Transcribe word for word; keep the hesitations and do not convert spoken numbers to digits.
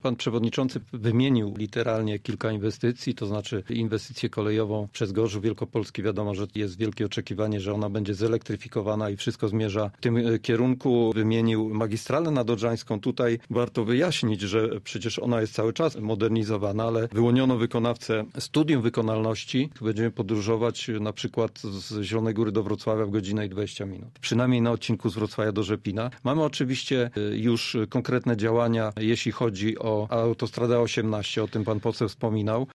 Pan przewodniczący wymienił literalnie kilka inwestycji, to znaczy inwestycję kolejową przez Gorzów Wielkopolski. Wiadomo, że jest wielkie oczekiwanie, że ona będzie zelektryfikowana i wszystko zmierza w tym kierunku. Wymienił magistralę nadodrzańską. Tutaj warto wyjaśnić, że przecież ona jest cały czas modernizowana, ale wyłoniono wykonawcę studium wykonalności. Będziemy podróżować na przykład z Zielonej Góry do Wrocławia w godzinę i dwadzieścia minut. Przynajmniej na odcinku z Wrocławia do Rzepina. Mamy oczywiście już konkretne działania, jeśli chodzi o autostradę osiemnaście, o tym pan poseł wspominał.